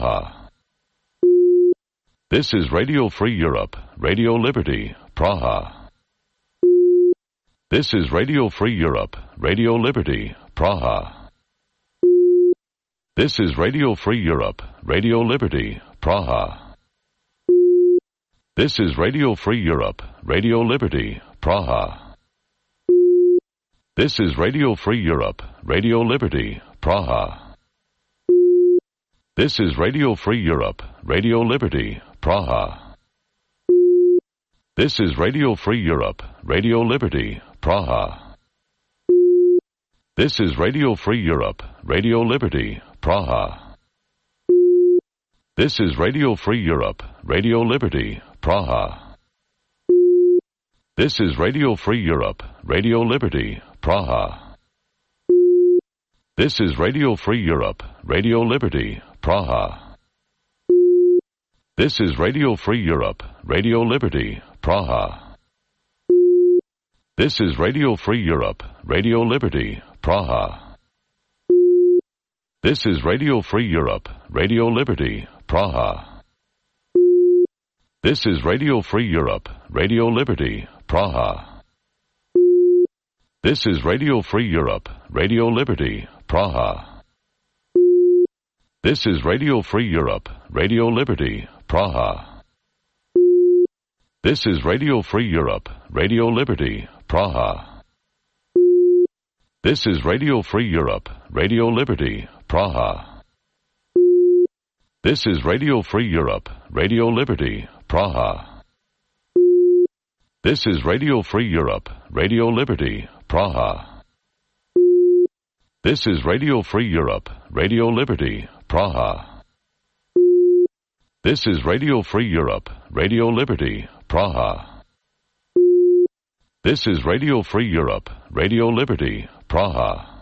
Praha. This is Radio Free Europe, Radio Liberty, Praha. This is Radio Free Europe, Radio Liberty, Praha. This is Radio Free Europe, Radio Liberty, Praha. This is Radio Free Europe, Radio Liberty, Praha. This is Radio Free Europe, Radio Liberty, Praha. This is Radio Free Europe, Radio Liberty, Praha. This is Radio Free Europe, Radio Liberty, Praha. This is Radio Free Europe, Radio Liberty, Praha. This is Radio Free Europe, Radio Liberty, Praha. This is Radio Free Europe, Radio Liberty, Praha. This is Radio Free Europe, Radio Liberty, Praha. This is Radio Free Europe, Radio Liberty, Praha. This is Radio Free Europe, Radio Liberty, Praha. This is Radio Free Europe, Radio Liberty, Praha. This is Radio Free Europe, Radio Liberty, Praha. This is Radio Free Europe, Radio Liberty, Praha. This is Radio Free Europe, Radio Liberty, Praha. This is Radio Free Europe, Radio Liberty, Praha. This is Radio Free Europe, Radio Liberty, Praha. This is Radio Free Europe, Radio Liberty, Praha. This is Radio Free Europe, Radio Liberty, Praha. This is Radio Free Europe, Radio Liberty, Praha. This is Radio Free Europe, Radio Liberty, Praha. This is Radio Free Europe, Radio Liberty, Praha.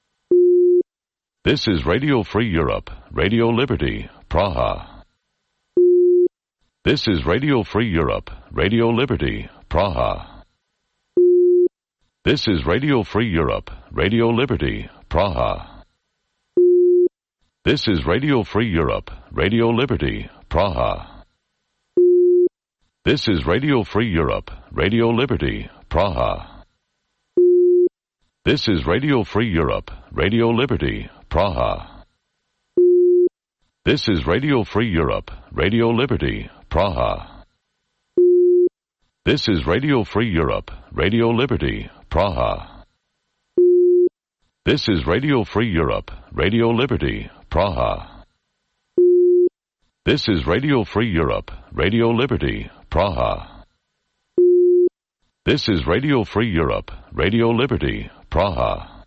This is Radio Free Europe, Radio Liberty, Praha. This is Radio Free Europe, Radio Liberty, Praha. This is Radio Free Europe, Radio Liberty, Praha. This is Radio Free Europe, Radio Liberty, Praha. This is Radio Free Europe, Radio Liberty, Praha. This is Radio Free Europe, Radio Liberty, Praha. This is Radio Free Europe, Radio Liberty, Praha. This is Radio Free Europe, Radio Liberty, Praha. This is Radio Free Europe, Radio Liberty, Praha. This is Radio Free Europe, Radio Liberty, Praha. This is Radio Free Europe, Radio Liberty, Praha.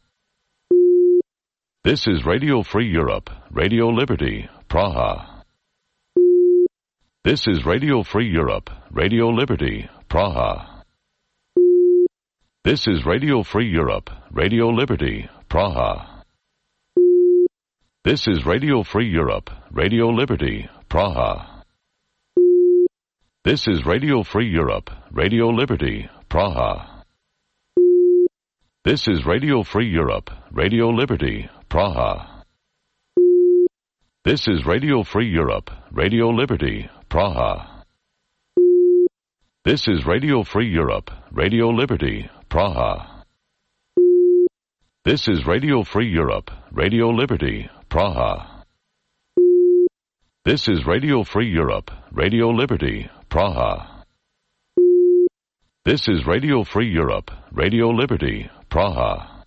This is Radio Free Europe, Radio Liberty, Praha. This is Radio Free Europe, Radio Liberty, Praha. This is Radio Free Europe, Radio Liberty, Praha. This is Radio Free Europe, Radio Liberty, Praha. This is Radio Free Europe, Radio Liberty, Praha. This is Radio Free Europe, Radio Liberty, Praha. This is Radio Free Europe, Radio Liberty, Praha. This is Radio Free Europe, Radio Liberty, Praha. This is Radio Free Europe, Radio Liberty, Praha. This is Radio Free Europe, Radio Liberty, Praha. This is Radio Free Europe, Radio Liberty, Praha.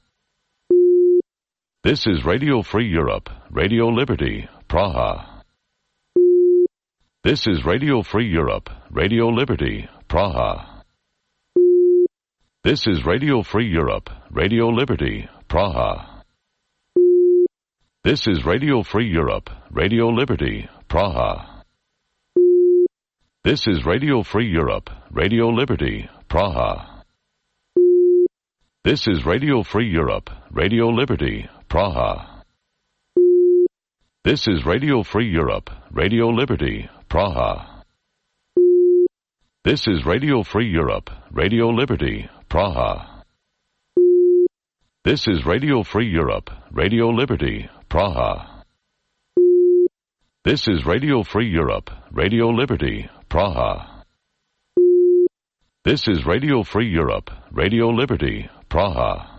This is Radio Free Europe, Radio Liberty, Praha. This is Radio Free Europe, Radio Liberty, Praha. This is Radio Free Europe, Radio Liberty, Praha. This is Radio Free Europe, Radio Liberty, Praha. This is Radio Free Europe, Radio Liberty, Praha. This is Radio Free Europe, Radio Liberty, Praha. This is Radio Free Europe, Radio Liberty, Praha. This is Radio Free Europe, Radio Liberty, Praha. This is Radio Free Europe, Radio Liberty, Praha. This is Radio Free Europe, Radio Liberty, Praha. This is Radio Free Europe, Radio Liberty, Praha.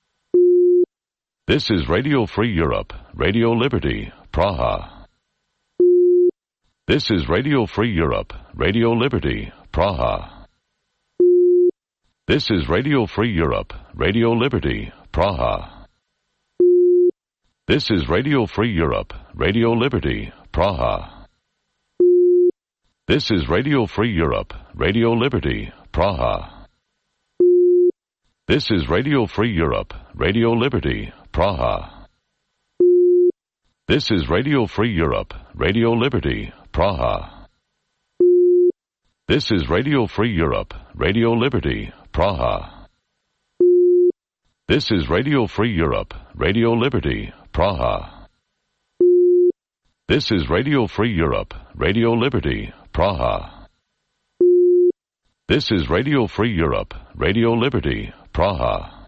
This is Radio Free Europe, Radio Liberty, Praha. This is Radio Free Europe, Radio Liberty, Praha. This is Radio Free Europe, Radio Liberty, Praha. This is Radio Free Europe, Radio Liberty, Praha. This is Radio Free Europe, Radio Liberty, Praha. This is Radio Free Europe, Radio Liberty, Praha. This is Radio Free Europe, Radio Liberty, Praha. This is Radio Free Europe, Radio Liberty, Praha. This is Radio Free Europe, Radio Liberty, Praha. This is Radio Free Europe, Radio Liberty, Praha. This is Radio Free Europe, Radio Liberty, Praha.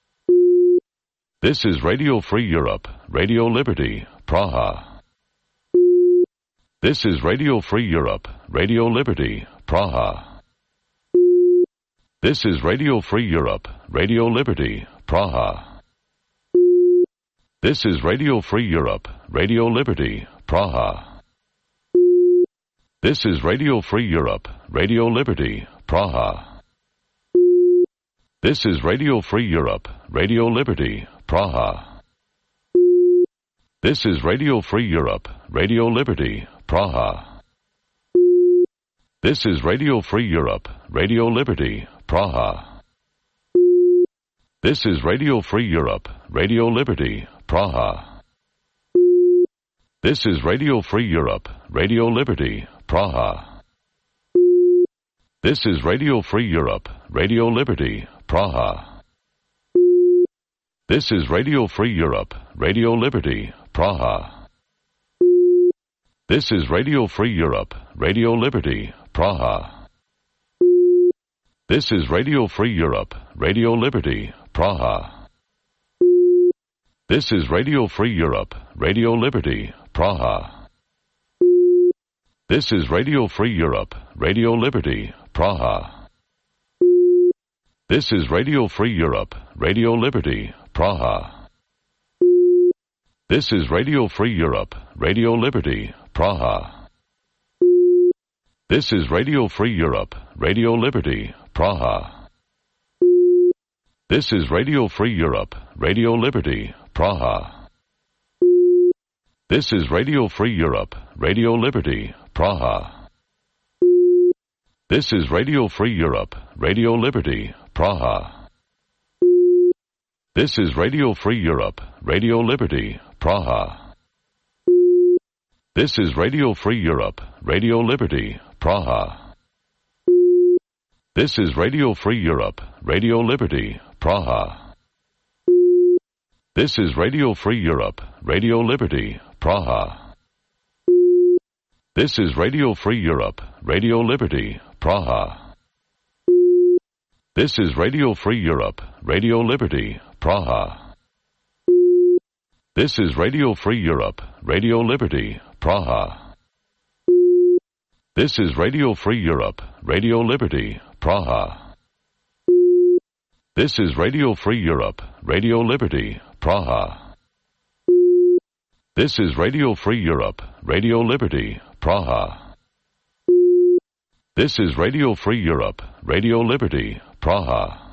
This is Radio Free Europe, Radio Liberty, Praha. This is Radio Free Europe, Radio Liberty, Praha. This is Radio Free Europe, Radio Liberty, Praha. This is Radio Free Europe, Radio Liberty, Praha. This is Radio Free Europe, Radio Liberty, Praha. This is Radio Free Europe, Radio Liberty, Praha. This is Radio Free Europe, Radio Liberty, Praha. This is Radio Free Europe, Radio Liberty, Praha. This is Radio Free Europe, Radio Liberty, Praha. This is Radio Free Europe, Radio Liberty, Praha. This is Radio Free Europe, Radio Liberty, Praha. This is Radio Free Europe, Radio Liberty, Praha. This is Radio Free Europe, Radio Liberty, Praha. This is Radio Free Europe, Radio Liberty, Praha. This is Radio Free Europe, Radio Liberty, Praha. This is Radio Free Europe, Radio Liberty, Praha. This is Radio Free Europe, Radio Liberty, Praha. This is Radio Free Europe, Radio Liberty, Praha. This is Radio Free Europe, Radio Liberty, Praha. This is Radio Free Europe, Radio Liberty, Praha. This is Radio Free Europe, Radio Liberty, Praha. This is Radio Free Europe, Radio Liberty, Praha. This is Radio Free Europe, Radio Liberty, Praha. This is Radio Free Europe, Radio Liberty, Praha. This is Radio Free Europe, Radio Liberty, Praha. This is Radio Free Europe, Radio Liberty, Praha. This is Radio Free Europe, Radio Liberty, Praha. This is Radio Free Europe, Radio Liberty, Praha. This is Radio Free Europe, Radio Liberty, Praha. This is Radio Free Europe, Radio Liberty, Praha. This is Radio Free Europe, Radio Liberty, Praha. This is Radio Free Europe, Radio Liberty, Praha. This is Radio Free Europe, Radio Liberty, Praha.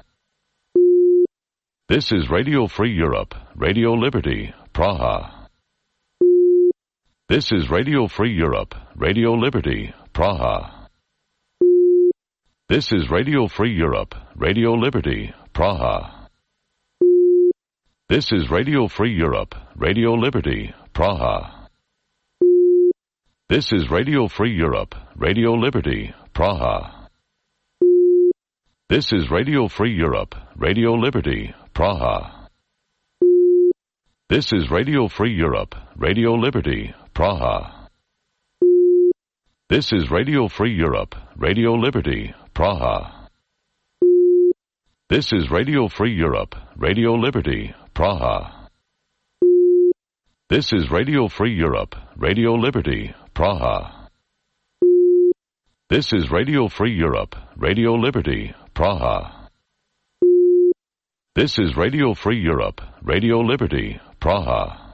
This is Radio Free Europe, Radio Liberty, Praha. This is Radio Free Europe, Radio Liberty, Praha. This is Radio Free Europe, Radio Liberty, Praha. This is Radio Free Europe, Radio Liberty, Praha. This is Radio Free Europe, Radio Liberty, Praha. This is Radio Free Europe, Radio Liberty, Praha. This is Radio Free Europe, Radio Liberty, Praha. This is Radio Free Europe, Radio Liberty, Praha. This is Radio Free Europe, Radio Liberty, Praha. This is Radio Free Europe, Radio Liberty, Praha. This is Radio Free Europe, Radio Liberty, Praha. This is Radio Free Europe, Radio Liberty, Praha.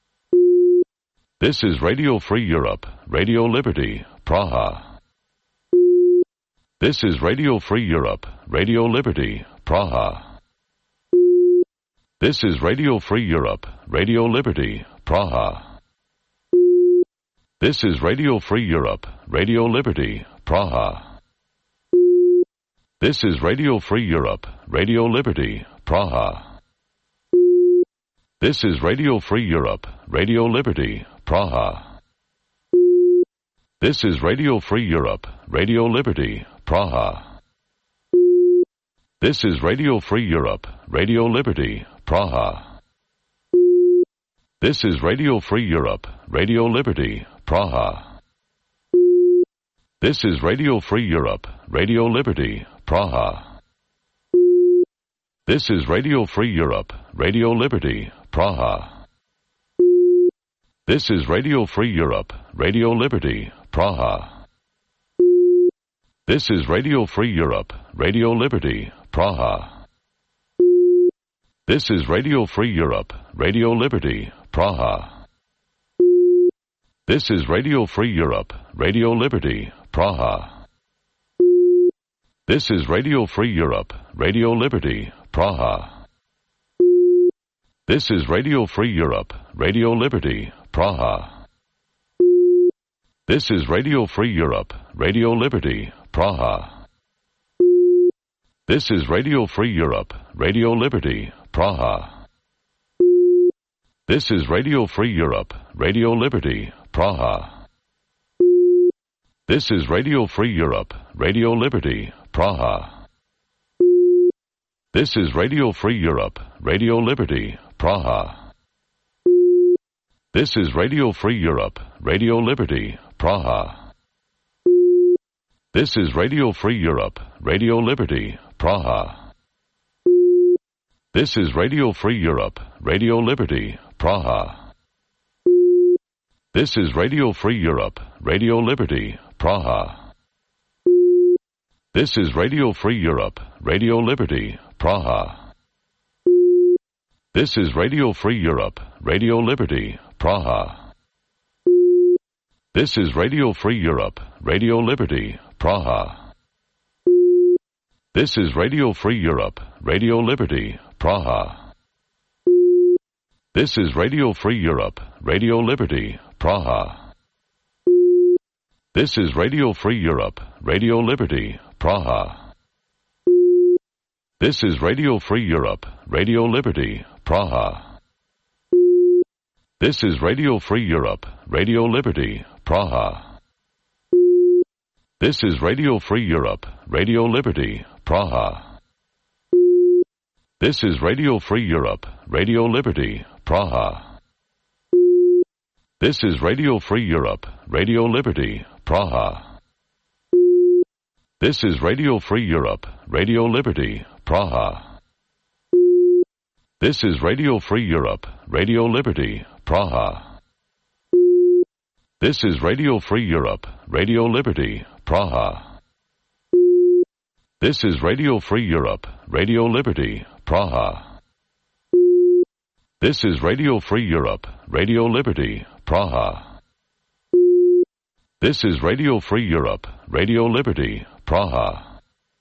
This is Radio Free Europe, Radio Liberty, Praha. This is Radio Free Europe, Radio Liberty, Praha. This is Radio Free Europe, Radio Liberty, Praha. This is Radio Free Europe, Radio Liberty, Praha. This is Radio Free Europe, Radio Liberty, Praha. This is Radio Free Europe, Radio Liberty, Praha. This is Radio Free Europe, Radio Liberty, Praha. This is Radio Free Europe, Radio Liberty, Praha. This is Radio Free Europe, Radio Liberty, Praha. This is Radio Free Europe, Radio Liberty, Praha. This is Radio Free Europe, Radio Liberty, Praha. This is Radio Free Europe, Radio Liberty, Praha. This is Radio Free Europe, Radio Liberty, Praha. This is Radio Free Europe, Radio Liberty, Praha. This is Radio Free Europe, Radio Liberty, Praha. This is Radio Free Europe, Radio Liberty, Praha. This is Radio Free Europe, Radio Liberty, Praha. This is Radio Free Europe, Radio Liberty, Praha. This is Radio Free Europe, Radio Liberty, Praha. This is Radio Free Europe, Radio Liberty, Praha. This is Radio Free Europe, Radio Liberty, Praha. This is Radio Free Europe, Radio Liberty, Praha. This is Radio Free Europe, Radio Liberty, Praha. This is Radio Free Europe, Radio Liberty, Praha. This is Radio Free Europe, Radio Liberty, Praha. This is Radio Free Europe, Radio Liberty, Praha. This is Radio Free Europe, Radio Liberty, Praha. This is Radio Free Europe, Radio Liberty, Praha. This is Radio Free Europe, Radio Liberty, Praha. This is Radio Free Europe, Radio Liberty, Praha. This is Radio Free Europe, Radio Liberty, Praha. This is Radio Free Europe, Radio Liberty, Praha. This is Radio Free Europe, Radio Liberty, Praha. This is Radio Free Europe, Radio Liberty, Praha. This is Radio Free Europe, Radio Liberty, Praha. This is Radio Free Europe, Radio Liberty, Praha. This is Radio Free Europe, Radio Liberty, Praha. This is Radio Free Europe, Radio Liberty, Praha. This is Radio Free Europe, Radio Liberty, Praha. This is Radio Free Europe, Radio Liberty, Praha. This is Radio Free Europe, Radio Liberty, Praha. This is Radio Free Europe, Radio Liberty, Praha. This is Radio Free Europe, Radio Liberty, Praha.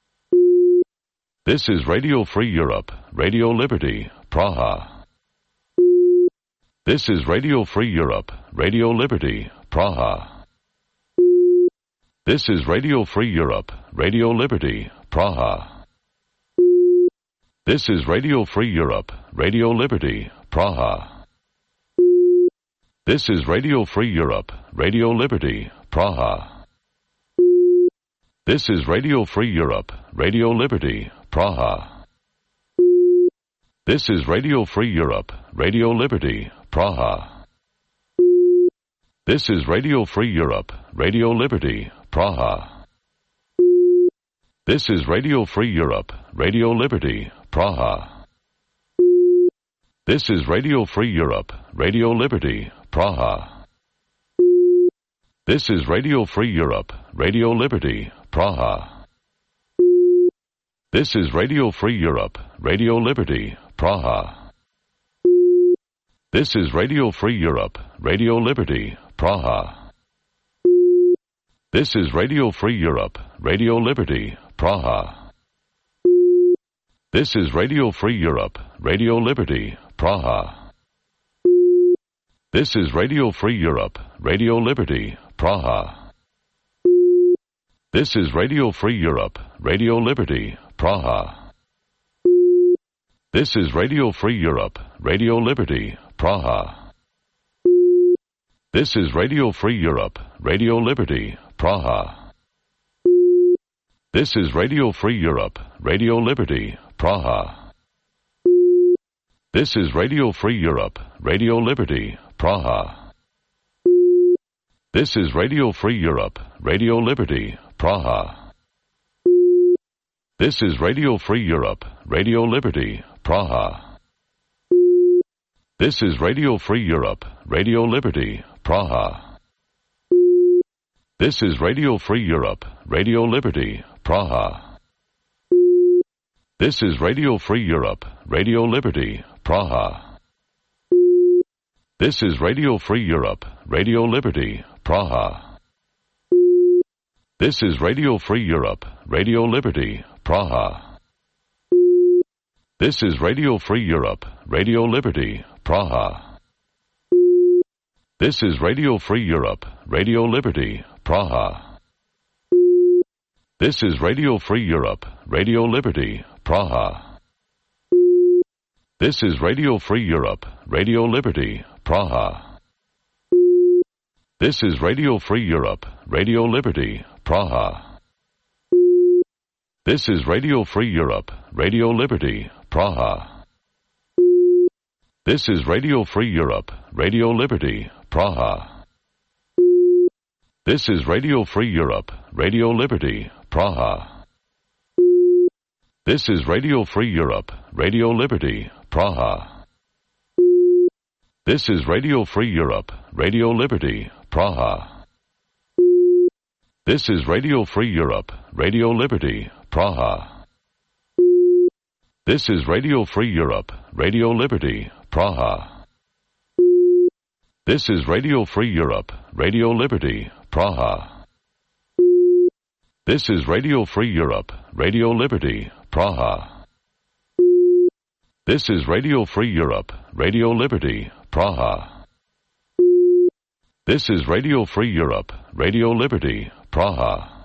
This is Radio Free Europe, Radio Liberty, Praha. This is Radio Free Europe, Radio Liberty, Praha. This is Radio Free Europe, Radio Liberty, Praha. This is Radio Free Europe, Radio Liberty, Praha. This is Radio Free Europe, Radio Liberty, Praha. This is Radio Free Europe, Radio Liberty, Praha. This is Radio Free Europe, Radio Liberty, Praha. This is Radio Free Europe, Radio Liberty, Praha. This is Radio Free Europe, Radio Liberty, Praha. This is Radio Free Europe, Radio Liberty, Praha. This is Radio Free Europe, Radio Liberty, Praha. This is Radio Free Europe, Radio Liberty, Praha. This is Radio Free Europe, Radio Liberty, Praha. This is Radio Free Europe, Radio Liberty, Praha. This is Radio Free Europe, Radio Liberty, Praha. This is Radio Free Europe, Radio Liberty, Praha. This is Radio Free Europe, Radio Liberty, Praha. This is Radio Free Europe, Radio Liberty, Praha. This is Radio Free Europe, Radio Liberty, Praha. This is Radio Free Europe, Radio Liberty, Praha. This is Radio Free Europe, Radio Liberty, Praha. This is Radio Free Europe, Radio Liberty, Praha. This is Radio Free Europe, Radio Liberty, Praha. This is Radio Free Europe, Radio Liberty, Praha. This is Radio Free Europe, Radio Liberty, Praha. This is Radio Free Europe, Radio Liberty, Praha. This is Radio Free Europe, Radio Liberty, Praha. This is Radio Free Europe, Radio Liberty, Praha. This is Radio Free Europe, Radio Liberty, Praha. This is Radio Free Europe, Radio Liberty, Praha. This is Radio Free Europe, Radio Liberty, Praha. This is Radio Free Europe, Radio Liberty, Praha. This is Radio Free Europe, Radio Liberty, Praha. This is Radio Free Europe, Radio Liberty, Praha. This is Radio Free Europe, Radio Liberty, Praha. This is Radio Free Europe, Radio Liberty, Praha. This is Radio Free Europe, Radio Liberty, Praha. This is Radio Free Europe, Radio Liberty, Praha. This is Radio Free Europe, Radio Liberty, Praha. This is Radio Free Europe, Radio Liberty, Praha. This is Radio Free Europe, Radio Liberty, Praha. This is Radio Free Europe, Radio Liberty, Praha. This is Radio Free Europe, Radio Liberty, Praha. This is Radio Free Europe, Radio Liberty, Praha.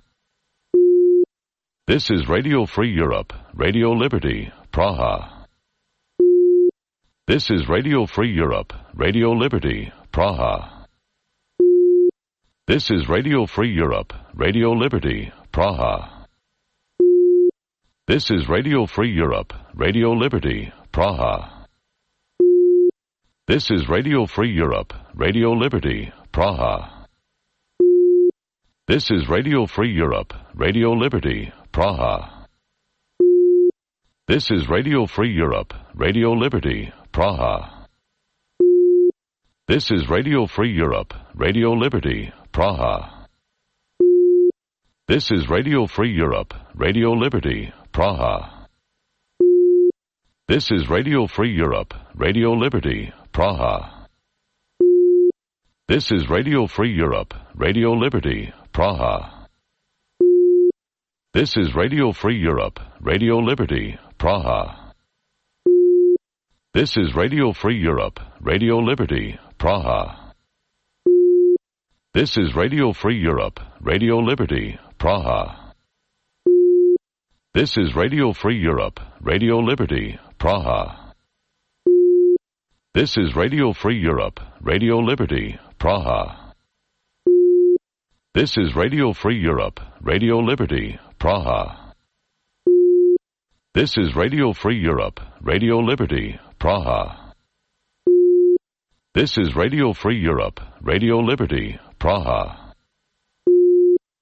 This is Radio Free Europe, Radio Liberty, Praha. This is Radio Free Europe, Radio Liberty, Praha. This is Radio Free Europe, Radio Liberty, Praha. This is Radio Free Europe, Radio Liberty, Praha. This is Radio Free Europe, Radio Liberty, Praha. This is Radio Free Europe, Radio Liberty, Praha. This is Radio Free Europe, Radio Liberty, Praha. This is Radio Free Europe, Radio Liberty, Praha. This is Radio Free Europe, Radio Liberty, Praha. This is Radio Free Europe, Radio Liberty, Praha. This is Radio Free Europe, Radio Liberty, Praha. This is Radio Free Europe, Radio Liberty, Praha. This is Radio Free Europe, Radio Liberty, Praha. This is Radio Free Europe, Radio Liberty, Praha. This is Radio Free Europe, Radio Liberty, Praha. This is Radio Free Europe, Radio Liberty, Praha. This is Radio Free Europe, Radio Liberty, Praha. This is Radio Free Europe, Radio Liberty, Praha. This is Radio Free Europe, Radio Liberty, Praha.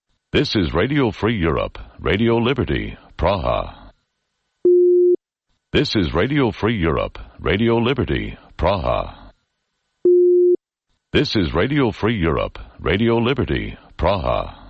This is Radio Free Europe, Radio Liberty, Praha. This is Radio Free Europe, Radio Liberty, Praha. This is Radio Free Europe, Radio Liberty, Praha.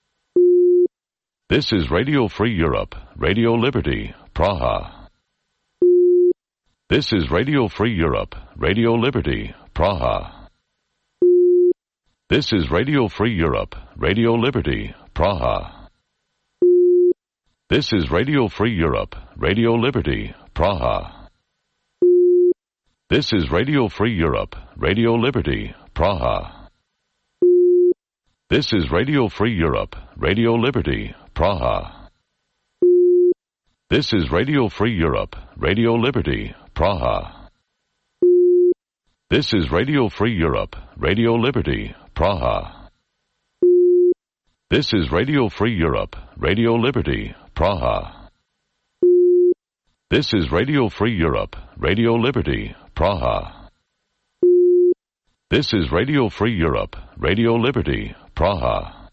This is Radio Free Europe, Radio Liberty, Praha. This is Radio Free Europe, Radio Liberty, Praha. This is Radio Free Europe, Radio Liberty, Praha. This is Radio Free Europe, Radio Liberty, Praha. This is Radio Free Europe, Radio Liberty, Praha. This is Radio Free Europe, Radio Liberty, Praha. This is Radio Free Europe, Radio Liberty, Praha. This is Radio Free Europe, Radio Liberty, Praha. This is Radio Free Europe, Radio Liberty, Praha. This is Radio Free Europe, Radio Liberty, Praha. This is Radio Free Europe, Radio Liberty, Praha.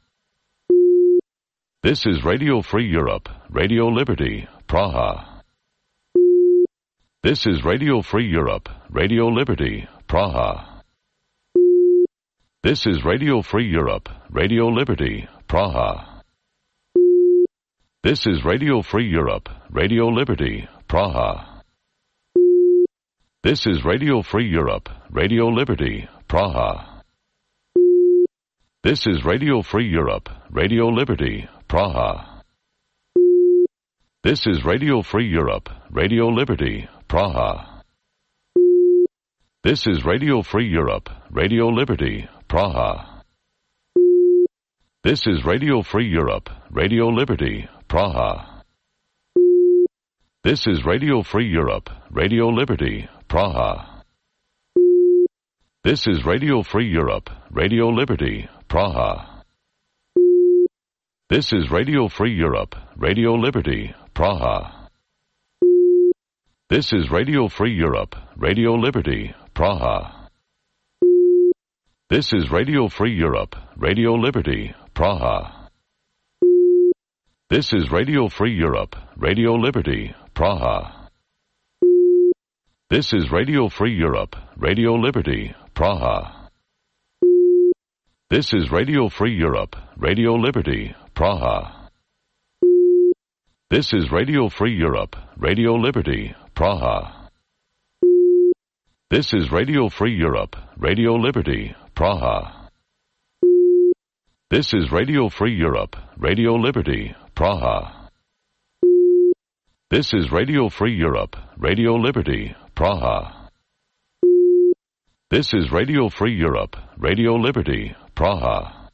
This is Radio Free Europe, Radio Liberty, Praha. This is Radio Free Europe, Radio Liberty, Praha. This is Radio Free Europe, Radio Liberty, Praha. This is Radio Free Europe, Radio Liberty, Praha. This is Radio Free Europe, Radio Liberty, Praha. This is Radio Free Europe, Radio Liberty, Praha. This is Radio Free Europe, Radio Liberty, Praha. This is Radio Free Europe, Radio Liberty, Praha. This is Radio Free Europe, Radio Liberty, Praha. This is Radio Free Europe, Radio Liberty, Praha. This is Radio Free Europe, Radio Liberty, Praha. This is Radio Free Europe, Radio Liberty, Praha. This is Radio Free Europe, Radio Liberty, Praha. This is Radio Free Europe, Radio Liberty, Praha. This is Radio Free Europe, Radio Liberty, Praha. This is Radio Free Europe, Radio Liberty, Praha. This is Radio Free Europe, Radio Liberty, Praha. This is Radio Free Europe, Radio Liberty, Praha. This is Radio Free Europe, Radio Liberty, Praha. This is Radio Free Europe, Radio Liberty, Praha. This is Radio Free Europe, Radio Liberty, Praha. This is Radio Free Europe, Radio Liberty, Praha.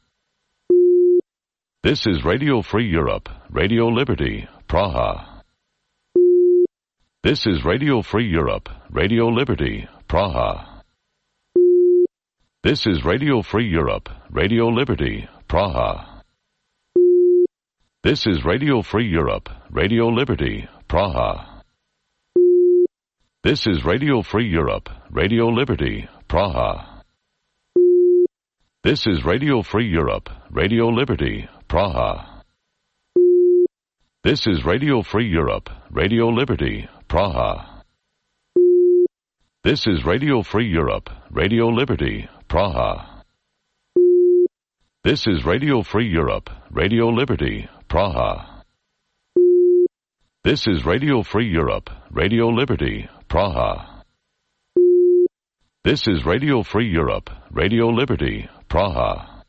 This is Radio Free Europe, Radio Liberty, Praha. This is Radio Free Europe, Radio Liberty, Praha. This is Radio Free Europe, Radio Liberty, Praha. This is Radio Free Europe, Radio Liberty, Praha. This is Radio Free Europe, Radio Liberty, Praha. This is Radio Free Europe, Radio Liberty, Praha. This is Radio Free Europe, Radio Liberty, Praha. This is Radio Free Europe, Radio Liberty, Praha. This is Radio Free Europe, Radio Liberty, Praha. This is Radio Free Europe, Radio Liberty, Praha. This is Radio Free Europe, Radio Liberty, Praha.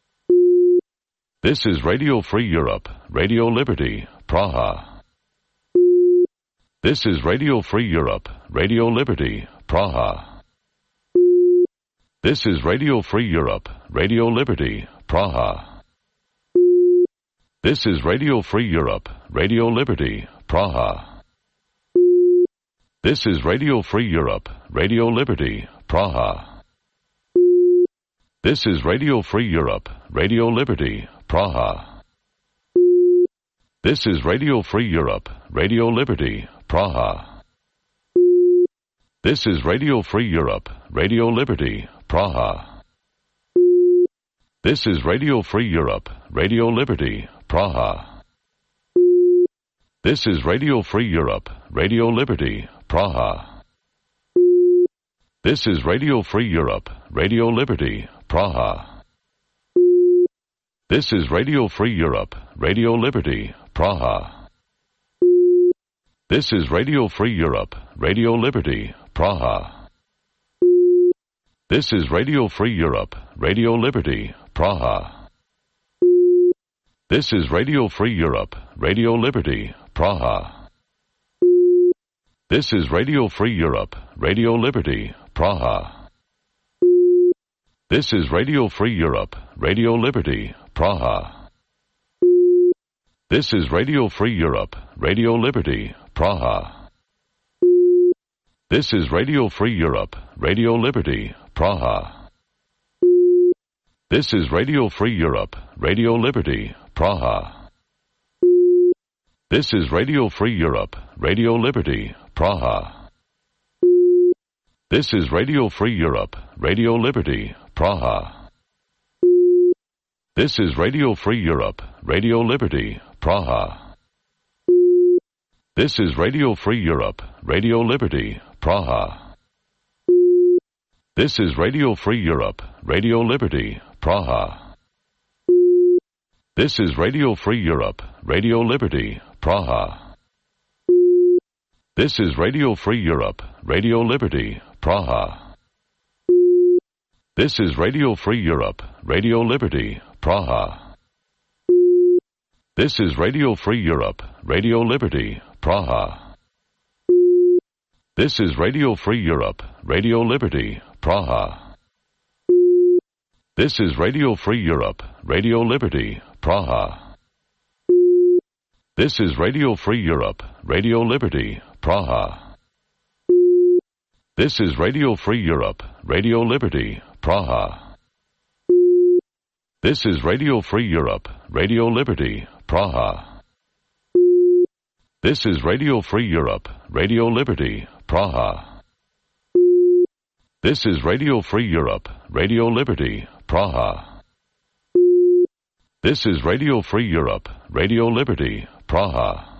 This is Radio Free Europe, Radio Liberty, Praha. This is Radio Free Europe, Radio Liberty, Praha. This is Radio Free Europe, Radio Liberty, Praha. This is Radio Free Europe, Radio Liberty, Praha. This is Radio Free Europe, Radio Liberty, Praha. This is Radio Free Europe, Radio Liberty, Praha. This is Radio Free Europe, Radio Liberty, Praha. This is Radio Free Europe, Radio Liberty, Praha. This is Radio Free Europe, Radio Liberty, Praha. This is Radio Free Europe, Radio Liberty, Praha. This is Radio Free Europe, Radio Liberty, Praha. This is Radio Free Europe, Radio Liberty, Praha. This is Radio Free Europe, Radio Liberty, Praha. This is Radio Free Europe, Radio Liberty, Praha. This is Radio Free Europe, Radio Liberty, Praha. This is Radio Free Europe, Radio Liberty, Praha. This is Radio Free Europe, Radio Liberty, Praha. This is Radio Free Europe, Radio Liberty, Praha. This is Radio Free Europe, Radio Liberty, Praha. This is Radio Free Europe, Radio Liberty, Praha. This is Radio Free Europe, Radio Liberty, Praha. This is Radio Free Europe, Radio Liberty, Praha. This is Radio Free Europe, Radio Liberty, Praha. This is Radio Free Europe, Radio Liberty, Praha. This is Radio Free Europe, Radio Liberty, Praha. This is Radio Free Europe, Radio Liberty, Praha. This is Radio Free Europe, Radio Liberty, Praha. This is Radio Free Europe, Radio Liberty, Praha. This is Radio Free Europe, Radio Liberty, Praha. This is Radio Free Europe, Radio Liberty, Praha. This is Radio Free Europe, Radio Liberty, Praha. This is Radio Free Europe, Radio Liberty, Praha. This is Radio Free Europe, Radio Liberty, Praha. This is Radio Free Europe, Radio Liberty, Praha. This is Radio Free Europe, Radio Liberty, Praha. This is Radio Free Europe, Radio Liberty, Praha. This is Radio Free Europe, Radio Liberty, Praha.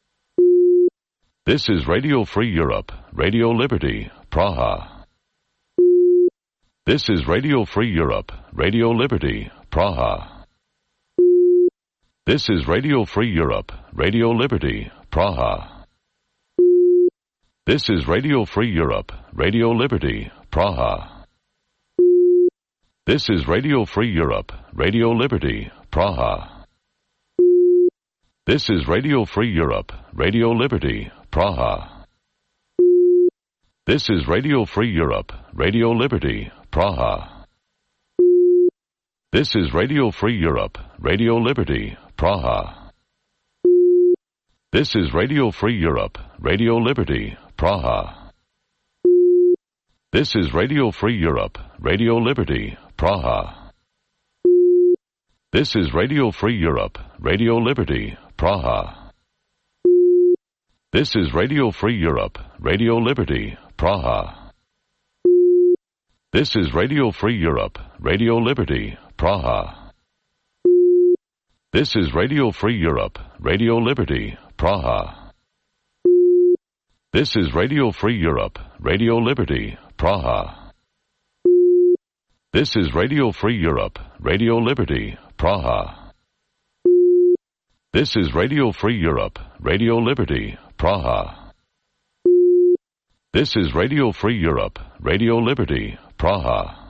This is Radio Free Europe, Radio Liberty, Praha. This is Radio Free Europe, Radio Liberty, Praha. This is Radio Free Europe, Radio Liberty, Praha. This is Radio Free Europe, Radio Liberty, Praha. This is Radio Free Europe, Radio Liberty, Praha. This is Radio Free Europe, Radio Liberty, Praha. This is Radio Free Europe, Radio Liberty, Praha. This is Radio Free Europe, Radio Liberty, Praha. This is Radio Free Europe, Radio Liberty, Praha. This is Radio Free Europe, Radio Liberty, Praha. This is Radio Free Europe, Radio Liberty, Praha. This is Radio Free Europe, Radio Liberty, Praha. This is Radio Free Europe, Radio Liberty, Praha. This is Radio Free Europe, Radio Liberty, Praha. This is Radio Free Europe, Radio Liberty, Praha. This is Radio Free Europe, Radio Liberty, Praha. This is Radio Free Europe, Radio Liberty, Praha. This is Radio Free Europe, Radio Liberty, Praha.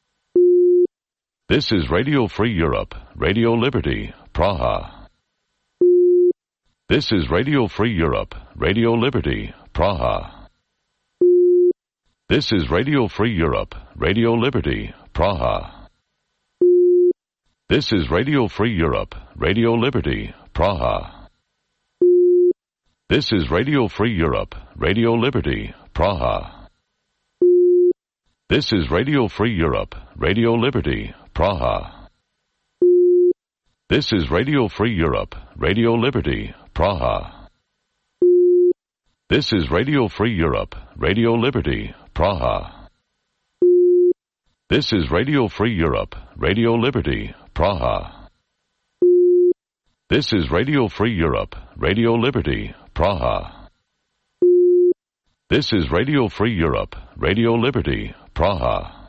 This is Radio Free Europe, Radio Liberty, Praha. This is Radio Free Europe, Radio Liberty, Praha. This is Radio Free Europe, Radio Liberty, Praha. This is Radio Free Europe, Radio Liberty, Praha. This is Radio Free Europe, Radio Liberty, Praha. This is Radio Free Europe, Radio Liberty, Praha. This is Radio Free Europe, Radio Liberty, Praha. This is Radio Free Europe, Radio Liberty, Praha. This is Radio Free Europe, Radio Liberty, Praha. This is Radio Free Europe, Radio Liberty, Praha. This is Radio Free Europe, Radio Liberty, Praha.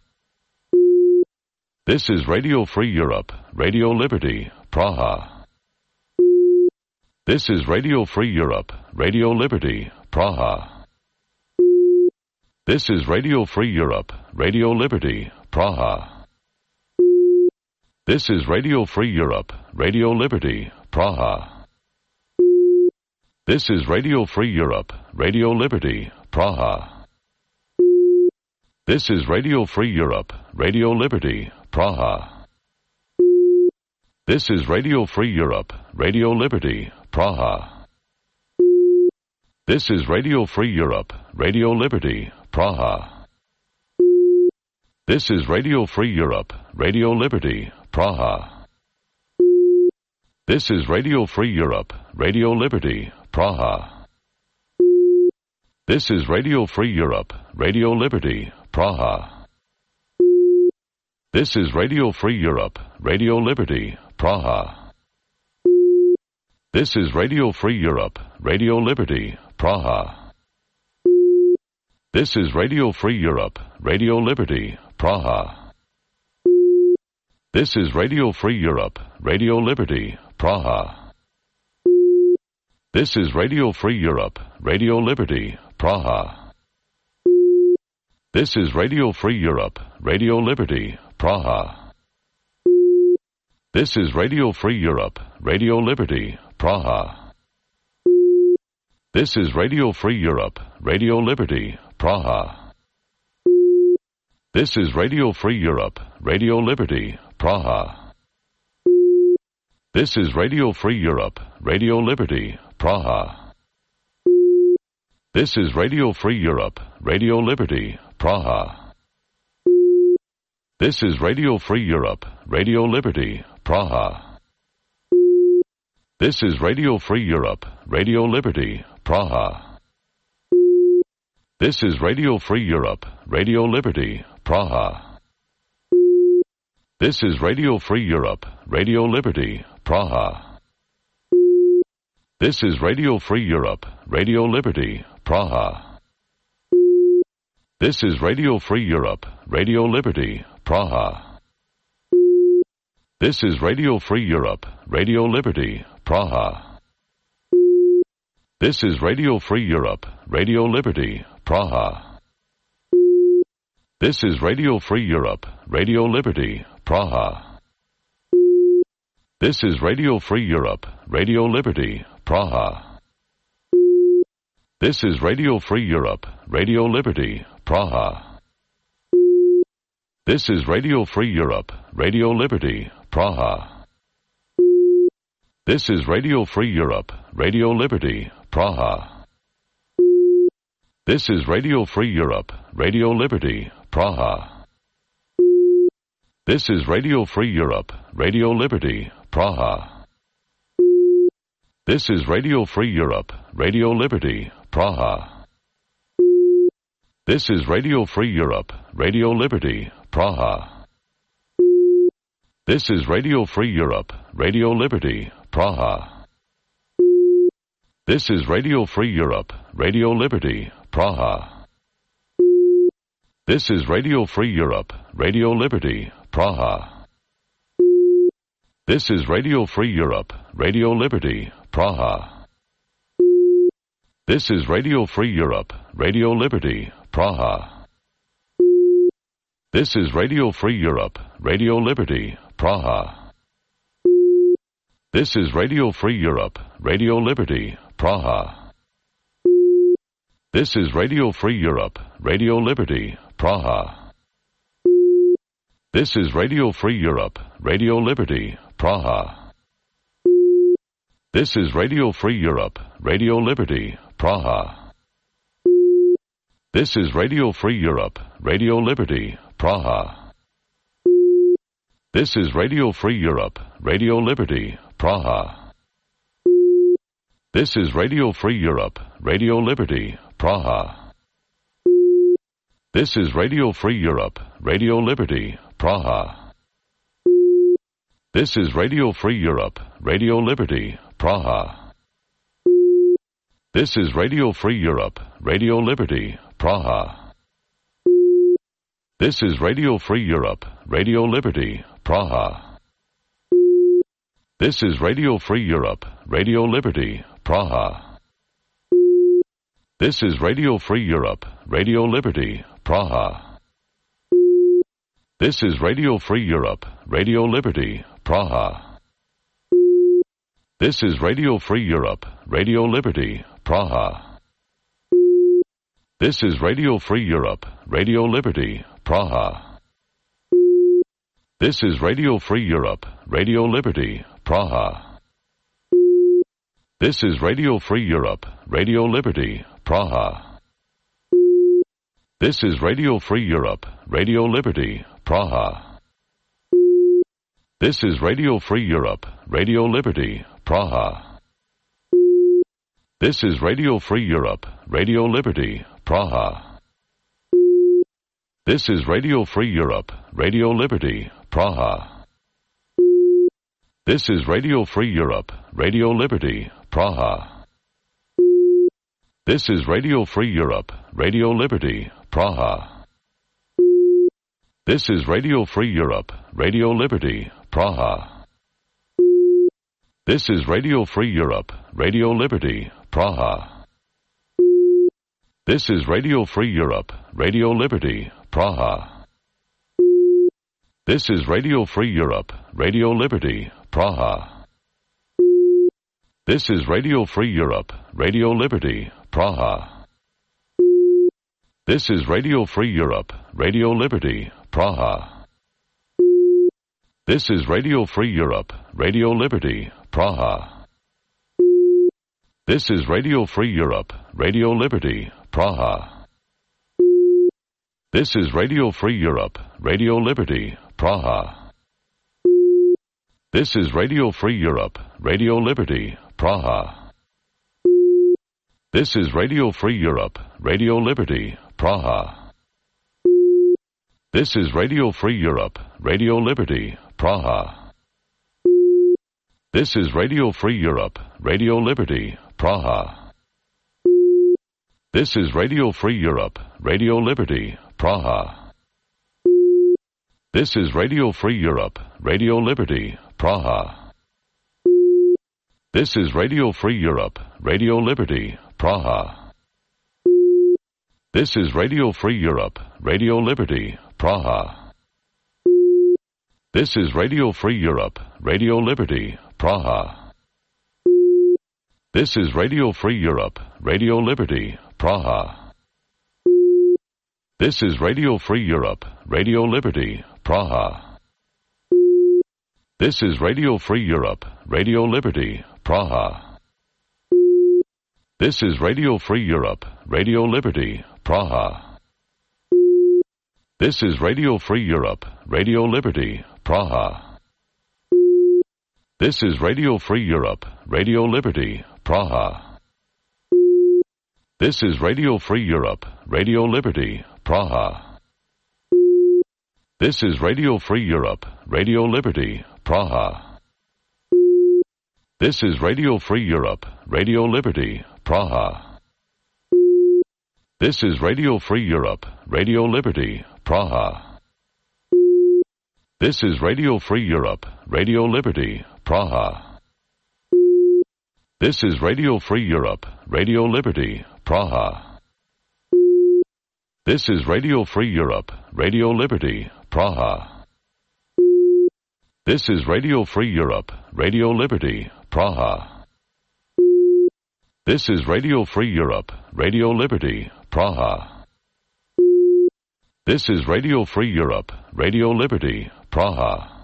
This is Radio Free Europe, Radio Liberty, Praha. This is Radio Free Europe, Radio Liberty, Praha. This is Radio Free Europe, Radio Liberty, Praha. This is Radio Free Europe, Radio Liberty, Praha. This is Radio Free Europe, Radio Liberty, Praha. This is Radio Free Europe, Radio Liberty, Praha. This is Radio Free Europe, Radio Liberty, Praha. This is Radio Free Europe, Radio Liberty, Praha. This is Radio Free Europe, Radio Liberty, Praha. This is Radio Free Europe, Radio Liberty, Praha. This is Radio Free Europe, Radio Liberty, Praha. This is Radio Free Europe, Radio Liberty, Praha. This is Radio Free Europe, Radio Liberty, Praha. This is Radio Free Europe, Radio Liberty, Praha. This is Radio Free Europe, Radio Liberty, Praha. This is Radio Free Europe, Radio Liberty, Praha. This is Radio Free Europe, Radio Liberty, Praha. This is Radio Free Europe, Radio Liberty, Praha. This is Radio Free Europe, Radio Liberty, Praha. This is Radio Free Europe, Radio Liberty, Praha. This is Radio Free Europe, Radio Liberty, Praha. This is Radio Free Europe, Radio Liberty, Praha. This is Radio Free Europe, Radio Liberty, Praha. This is Radio Free Europe, Radio Liberty, Praha. This is Radio Free Europe, Radio Liberty, Praha. This is Radio Free Europe, Radio Liberty, Praha. This is Radio Free Europe, Radio Liberty, Praha. This is Radio Free Europe, Radio Liberty, Praha. This is Radio Free Europe, Radio Liberty, Praha. This is Radio Free Europe, Radio Liberty, Praha. This is Radio Free Europe, Radio Liberty, Praha. This is Radio Free Europe, Radio Liberty, Praha. This is Radio Free Europe, Radio Liberty, Praha. This is Radio Free Europe, Radio Liberty, Praha. This is Radio Free Europe, Radio Liberty, Praha. This is Radio Free Europe, Radio Liberty, Praha. This is Radio Free Europe, Radio Liberty, Praha. This is Radio Free Europe, Radio Liberty, Praha. This is Radio Free Europe, Radio Liberty, Praha. This is Radio Free Europe, Radio Liberty, Praha. This is Radio Free Europe, Radio Liberty, Praha. This is Radio Free Europe, Radio Liberty, Praha. This is Radio Free Europe, Radio Liberty, Praha. This is Radio Free Europe, Radio Liberty, Praha. This is Radio Free Europe, Radio Liberty, Praha. This is Radio Free Europe, Radio Liberty, Praha. This is Radio Free Europe, Radio Liberty, Praha. This is Radio Free Europe, Radio Liberty, Praha. This is Radio Free Europe, Radio Liberty, Praha. This is Radio Free Europe, Radio Liberty, Praha. This is Radio Free Europe, Radio Liberty, Praha. This is Radio Free Europe, Radio Liberty, Praha. This is Radio Free Europe, Radio Liberty, Praha. This is Radio Free Europe, Radio Liberty, Praha. This is Radio Free Europe, Radio Liberty, Praha. This is Radio Free Europe, Radio Liberty, Praha. This is Radio Free Europe, Radio Liberty, Praha. This is Radio Free Europe, Radio Liberty, Praha. This is Radio Free Europe, Radio Liberty, Praha. This is Radio Free Europe, Radio Liberty, Praha. This is Radio Free Europe, Radio Liberty, Praha. This is Radio Free Europe, Radio Liberty, Praha. This is Radio Free Europe, Radio Liberty, Praha. This is Radio Free Europe, Radio Liberty, Praha. This is Radio Free Europe, Radio Liberty, Praha. This is Radio Free Europe, Radio Liberty, Praha. This is Radio Free Europe, Radio Liberty, Praha. This is Radio Free Europe, Radio Liberty, Praha. This is Radio Free Europe, Radio Liberty, Praha. This is Radio Free Europe, Radio Liberty, Praha. This is Radio Free Europe, Radio Liberty, Praha. This is Radio Free Europe, Radio Liberty, Praha. This is Radio Free Europe, Radio Liberty, Praha. This is Radio Free Europe, Radio Liberty, Praha. This is Radio Free Europe, Radio Liberty, Praha. This is Radio Free Europe, Radio Liberty, Praha. This is Radio Free Europe, Radio Liberty, Praha. This is Radio Free Europe, Radio Liberty, Praha. This is Radio Free Europe, Radio Liberty, Praha. This is Radio Free Europe, Radio Liberty, Praha. This is Radio Free Europe, Radio Liberty, Praha. This is Radio Free Europe, Radio Liberty, Praha. This is Radio Free Europe, Radio Liberty, Praha. This is Radio Free Europe, Radio Liberty, Praha. This is Radio Free Europe, Radio Liberty, Praha. This is Radio Free Europe, Radio Liberty, Praha. This is Radio Free Europe, Radio Liberty, Praha. This is Radio Free Europe, Radio Liberty, Praha. This is Radio Free Europe, Radio Liberty, Praha. This is Radio Free Europe, Radio Liberty, Praha. This is Radio Free Europe, Radio Liberty, Praha. This is Radio Free Europe, Radio Liberty, Praha. This is Radio Free Europe, Radio Liberty, Praha. This is Radio Free Europe, Radio Liberty, Praha. This is Radio Free Europe, Radio Liberty, Praha. This is Radio Free Europe, Radio Liberty, Praha. This is Radio Free Europe, Radio Liberty, Praha. This is Radio Free Europe, Radio Liberty, Praha. This is Radio Free Europe, Radio Liberty, Praha. This is Radio Free Europe, Radio Liberty, Praha. This is Radio Free Europe, Radio Liberty, Praha. This is Radio Free Europe, Radio Liberty, Praha. This is Radio Free Europe, Radio Liberty, Praha.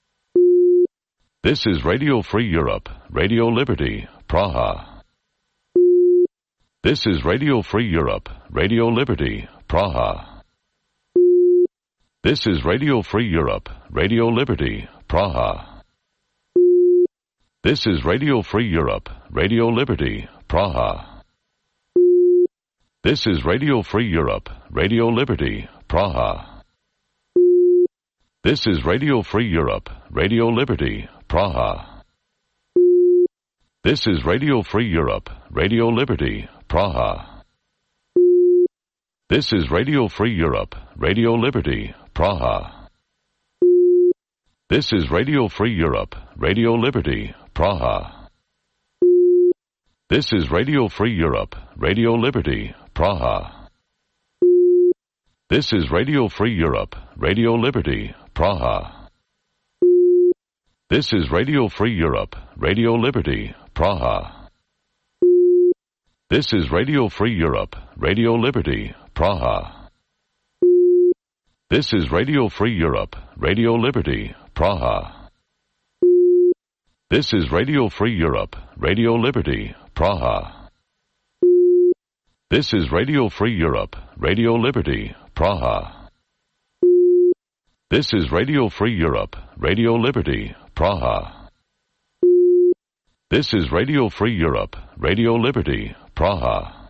This is Radio Free Europe, Radio Liberty, Praha. This is Radio Free Europe, Radio Liberty, Praha. This is Radio Free Europe, Radio Liberty, Praha. This is Radio Free Europe, Radio Liberty, Praha. This is Radio Free Europe, Radio Liberty, Praha. This is Radio Free Europe, Radio Liberty, Praha. This is Radio Free Europe, Radio Liberty, Praha. This is Radio Free Europe, Radio Liberty, Praha. This is Radio Free Europe, Radio Liberty, Praha. This is Radio Free Europe, Radio Liberty, Praha. This is Radio Free Europe, Radio Liberty, Praha. This is Radio Free Europe, Radio Liberty, Praha. This is Radio Free Europe, Radio Liberty, Praha. This is Radio Free Europe, Radio Liberty, Praha. This is Radio Free Europe, Radio Liberty, Praha. This is Radio Free Europe, Radio Liberty, Praha. This is Radio Free Europe, Radio Liberty, Praha. This is Radio Free Europe, Radio Liberty, Praha.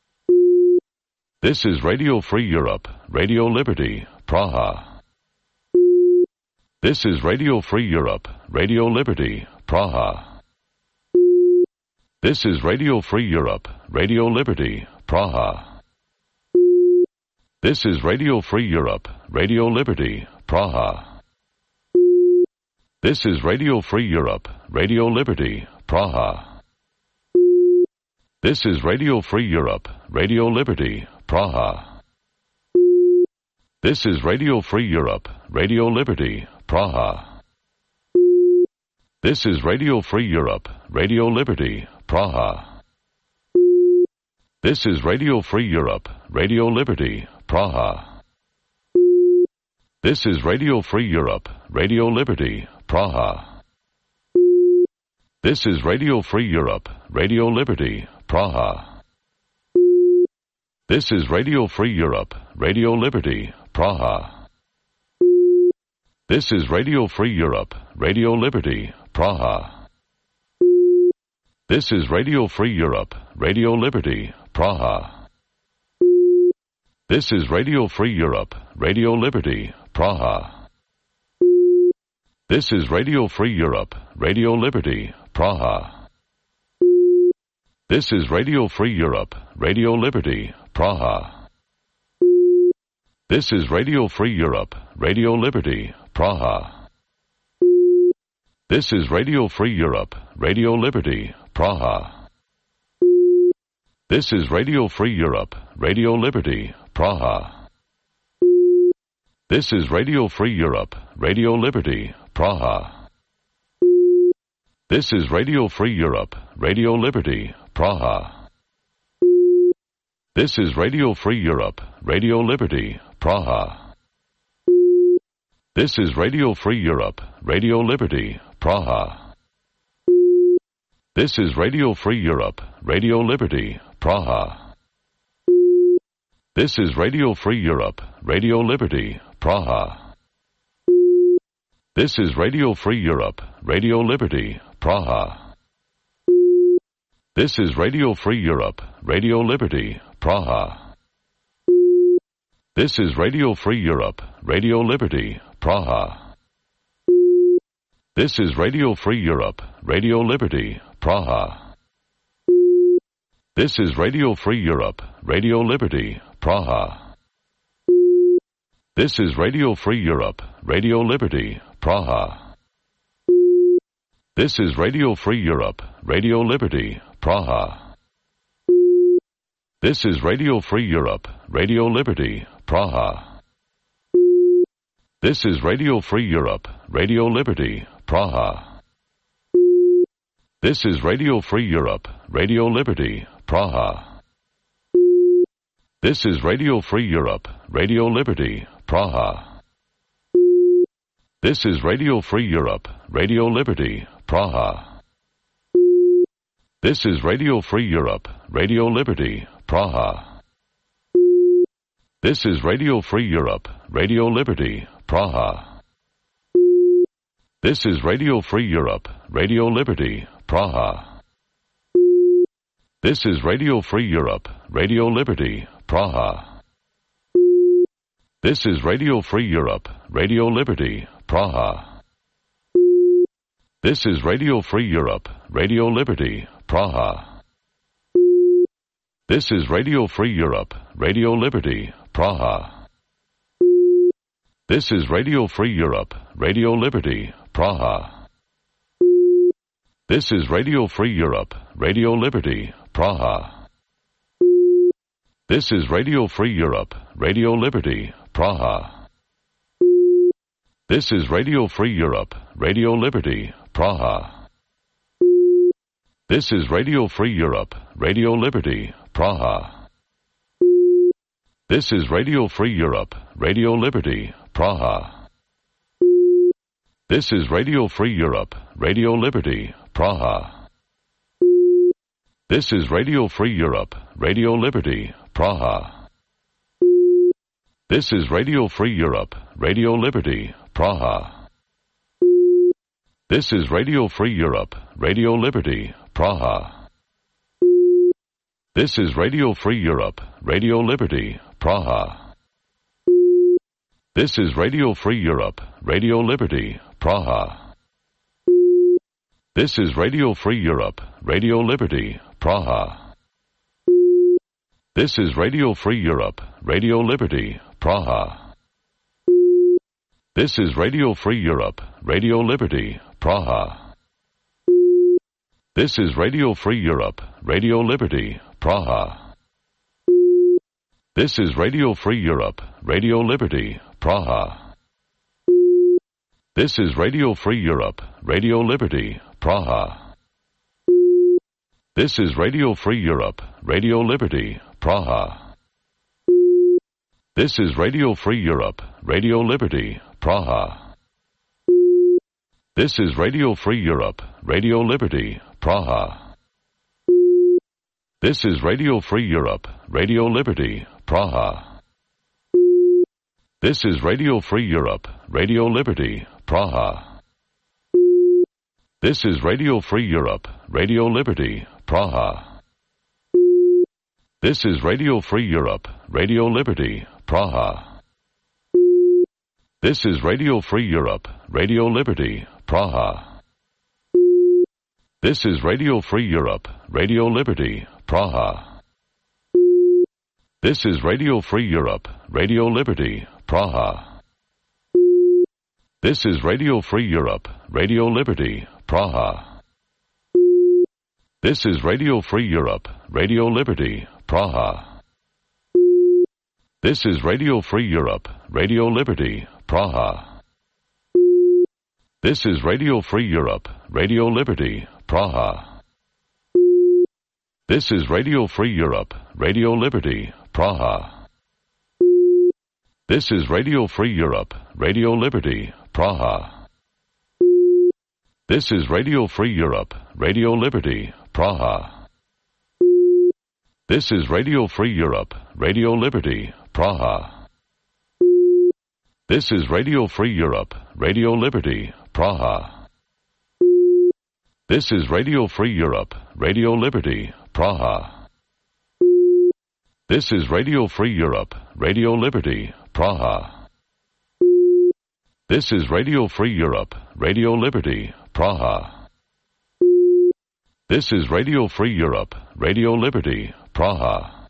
This is Radio Free Europe, Radio Liberty, Praha. This is Radio Free Europe, Radio Liberty, Praha. This is Radio Free Europe, Radio Liberty, Praha. This is Radio Free Europe, Radio Liberty, Praha. This is Radio Free Europe, Radio Liberty, Praha. This is Radio Free Europe, Radio Liberty, Praha. This is Radio Free Europe, Radio Liberty, Praha. This is Radio Free Europe, Radio Liberty, Praha. This is Radio Free Europe, Radio Liberty, Praha. This is Radio Free Europe, Radio Liberty, Praha. This is Radio Free Europe, Radio Liberty, Praha. This is Radio Free Europe, Radio Liberty, Praha. This is Radio Free Europe, Radio Liberty, Praha. This is Radio Free Europe, Radio Liberty, Praha. This is Radio Free Europe, Radio Liberty, Praha. This is Radio Free Europe, Radio Liberty, Praha. This is Radio Free Europe, Radio Liberty, Praha. This is Radio Free Europe, Radio Liberty, Praha. This is Radio Free Europe, Radio Liberty, Praha. This is Radio Free Europe, Radio Liberty, Praha. This is Radio Free Europe, Radio Liberty, Praha. This is Radio Free Europe, Radio Liberty, Praha. This is Radio Free Europe, Radio Liberty, Praha. This is Radio Free Europe, Radio Liberty, Praha. This is Radio Free Europe, Radio Liberty, Praha. This is Radio Free Europe, Radio Liberty, Praha. This is Radio Free Europe, Radio Liberty, Praha. This is Radio Free Europe, Radio Liberty, Praha. This is Radio Free Europe, Radio Liberty, Praha. This is Radio Free Europe, Radio Liberty, Praha. This is Radio Free Europe, Radio Liberty, Praha. This is Radio Free Europe, Radio Liberty, Praha. This is Radio Free Europe, Radio Liberty, Praha. This is Radio Free Europe, Radio Liberty, Praha. This is Radio Free Europe, Radio Liberty, Praha. This is Radio Free Europe, Radio Liberty, Praha. This is Radio Free Europe, Radio Liberty, Praha. This is Radio Free Europe, Radio Liberty, Praha. This is Radio Free Europe, Radio Liberty, Praha. This is Radio Free Europe, Radio Liberty, Praha. This is Radio Free Europe, Radio Liberty, Praha. This is Radio Free Europe, Radio Liberty, Praha. This is Radio Free Europe, Radio Liberty, Praha. This is Radio Free Europe, Radio Liberty, Praha. This is Radio Free Europe, Radio Liberty, Praha. This is Radio Free Europe, Radio Liberty, Praha. This is Radio Free Europe, Radio Liberty, Praha. This is Radio Free Europe, Radio Liberty, Praha. This is Radio Free Europe, Radio Liberty, Praha. This is Radio Free Europe, Radio Liberty, Praha. This is Radio Free Europe, Radio Liberty, Praha. This is Radio Free Europe, Radio Liberty, Praha. This is Radio Free Europe, Radio Liberty, Praha. This is Radio Free Europe, Radio Liberty, Praha. This is Radio Free Europe, Radio Liberty, Praha. This is Radio Free Europe, Radio Liberty, Praha. This is Radio Free Europe, Radio Liberty, Praha. This is Radio Free Europe, Radio Liberty, Praha. This is Radio Free Europe, Radio Liberty, Praha. This is Radio Free Europe, Radio Liberty, Praha. This is Radio Free Europe, Radio Liberty, Praha. This is Radio Free Europe, Radio Liberty, Praha. This is Radio Free Europe, Radio Liberty, Praha. This is Radio Free Europe, Radio Liberty, Praha. This is Radio Free Europe, Radio Liberty, Praha. This is Radio Free Europe, Radio Liberty, Praha. This is Radio Free Europe, Radio Liberty, Praha. This is Radio Free Europe, Radio Liberty, Praha. This is Radio Free Europe, Radio Liberty, Praha. This is Radio Free Europe, Radio Liberty, Praha. This is Radio Free Europe, Radio Liberty, Praha. This is Radio Free Europe, Radio Liberty, Praha. This is Radio Free Europe, Radio Liberty, Praha. This is Radio Free Europe, Radio Liberty, Praha. This is Radio Free Europe, Radio Liberty, Praha. This is Radio Free Europe, Radio Liberty, Praha. This is Radio Free Europe, Radio Liberty, Praha. This is Radio Free Europe, Radio Liberty, Praha. This is Radio Free Europe, Radio Liberty, Praha. This is Radio Free Europe, Radio Liberty, Praha. This is Radio Free Europe, Radio Liberty, Praha. This is Radio Free Europe, Radio Liberty, Praha. This is Radio Free Europe, Radio Liberty, Praha. This is Radio Free Europe, Radio Liberty, Praha. This is Radio Free Europe, Radio Liberty, Praha. This is Radio Free Europe, Radio Liberty, Praha.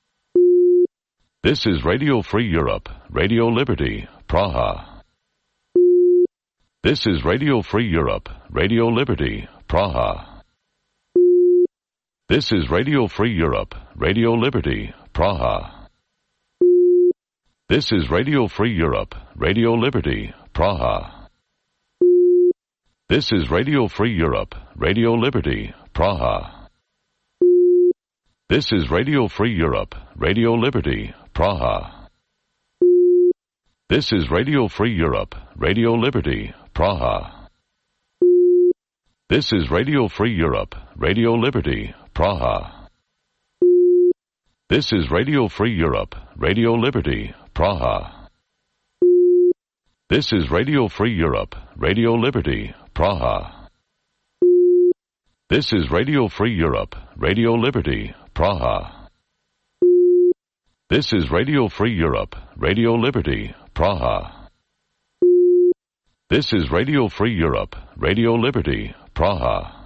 This is Radio Free Europe, Radio Liberty, Praha. This is Radio Free Europe, Radio Liberty, Praha. This is Radio Free Europe, Radio Liberty, Praha. This is Radio Free Europe, Radio Liberty, Praha. This is Radio Free Europe, Radio Liberty, Praha. This is Radio Free Europe, Radio Liberty, Praha. This is Radio Free Europe, Radio Liberty, Praha. This is Radio Free Europe, Radio Liberty, Praha. This is Radio Free Europe, Radio Liberty, Praha. This is Radio Free Europe, Radio Liberty, Praha. This is Radio Free Europe, Radio Liberty, Praha. This is Radio Free Europe, Radio Liberty, Praha. This is Radio Free Europe, Radio Liberty, Praha.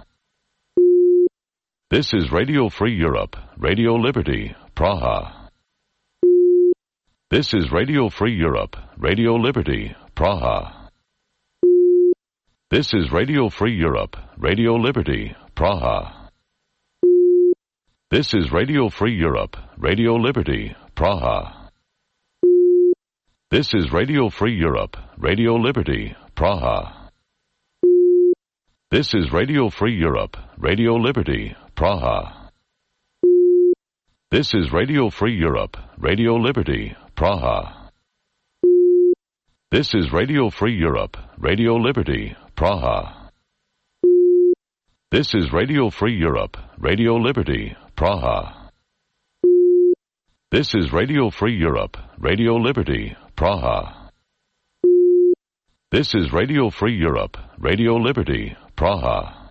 This is Radio Free Europe, Radio Liberty, Praha. This is Radio Free Europe, Radio Liberty, Praha. This is Radio Free Europe, Radio Liberty, Praha. This is Radio Free Europe, Radio Liberty, Praha. This is Radio Free Europe, Radio Liberty, Praha. This is Radio Free Europe, Radio Liberty, Praha. This is Radio Free Europe, Radio Liberty, Praha. This is Radio Free Europe, Radio Liberty, Praha. This is Radio Free Europe, Radio Liberty, Praha. This is Radio Free Europe, Radio Liberty, Praha. This is Radio Free Europe, Radio Liberty, Praha.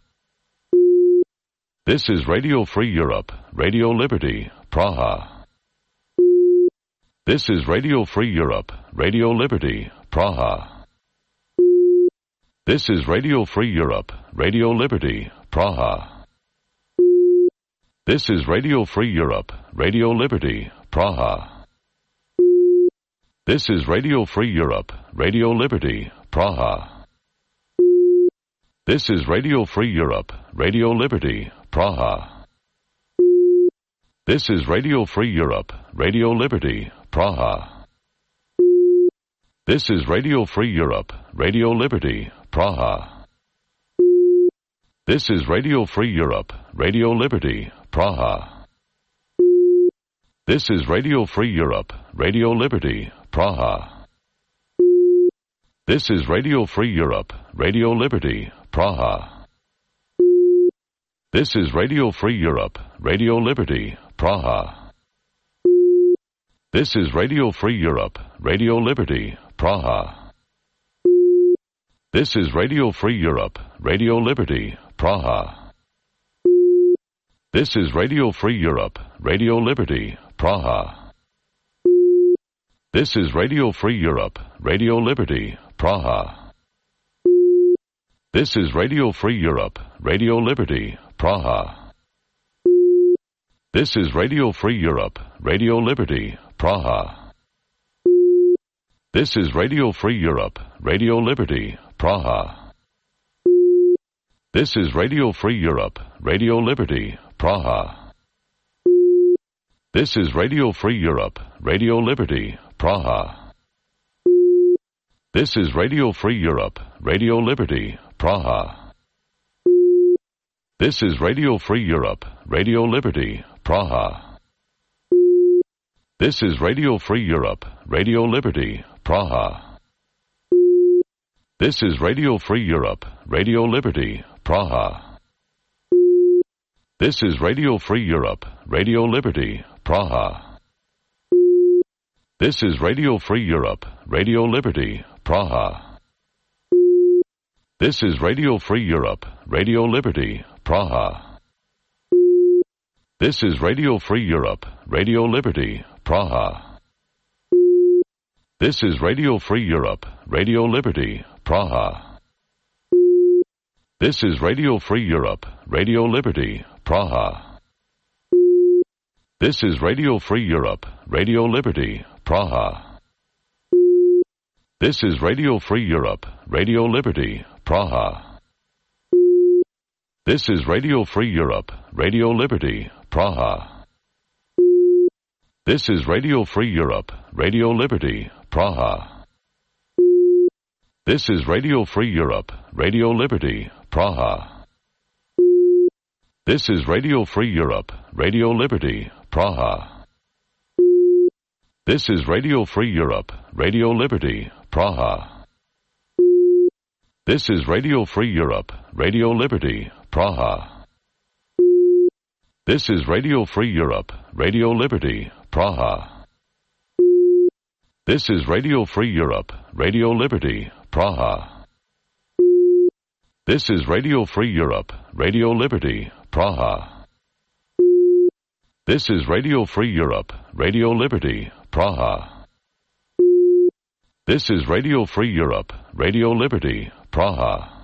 This is Radio Free Europe, Radio Liberty, Praha. This is Radio Free Europe, Radio Liberty, Praha. This is Radio Free Europe, Radio Liberty, Praha. This is Radio Free Europe, Radio Liberty, Praha. This is Radio Free Europe, Radio Liberty, Praha. This is Radio Free Europe, Radio Liberty, Praha. This is Radio Free Europe, Radio Liberty, Praha. This is Radio Free Europe, Radio Liberty, Praha. This is Radio Free Europe, Radio Liberty, Praha. This is Radio Free Europe, Radio Liberty, Praha. This is Radio Free Europe, Radio Liberty, Praha. This is Radio Free Europe, Radio Liberty, Praha. This is Radio Free Europe, Radio Liberty, Praha. This is Radio Free Europe, Radio Liberty, Praha. This is Radio Free Europe, Radio Liberty, Praha. This is Radio Free Europe, Radio Liberty, Praha. This is Radio Free Europe, Radio Liberty, Praha. This is Radio Free Europe, Radio Liberty, Praha. This is Radio Free Europe, Radio Liberty, Praha. This is Radio Free Europe, Radio Liberty, Praha. This is Radio Free Europe, Radio Liberty, Praha. This is Radio Free Europe, Radio Liberty, Praha. This is Radio Free Europe, Radio Liberty, Praha. This is Radio Free Europe, Radio Liberty, Praha. This is Radio Free Europe, Radio Liberty, Praha. This is Radio Free Europe, Radio Liberty, Praha. This is Radio Free Europe, Radio Liberty, Praha. This is Radio Free Europe, Radio Liberty, Praha. This is Radio Free Europe, Radio Liberty, Praha. This is Radio Free Europe, Radio Liberty, Praha. This is Radio Free Europe, Radio Liberty, Praha. This is Radio Free Europe, Radio Liberty, Praha. This is Radio Free Europe, Radio Liberty, Praha. This is Radio Free Europe, Radio Liberty, Praha. This is Radio Free Europe, Radio Liberty, Praha. This is Radio Free Europe, Radio Liberty, Praha. This is Radio Free Europe, Radio Liberty, Praha. This is Radio Free Europe, Radio Liberty, Praha. This is Radio Free Europe, Radio Liberty, Praha. This is Radio Free Europe, Radio Liberty, Praha. This is Radio Free Europe, Radio Liberty, Praha. This is Radio Free Europe, Radio Liberty, Praha. This is Radio Free Europe, Radio Liberty, Praha. This is Radio Free Europe, Radio Liberty, Praha.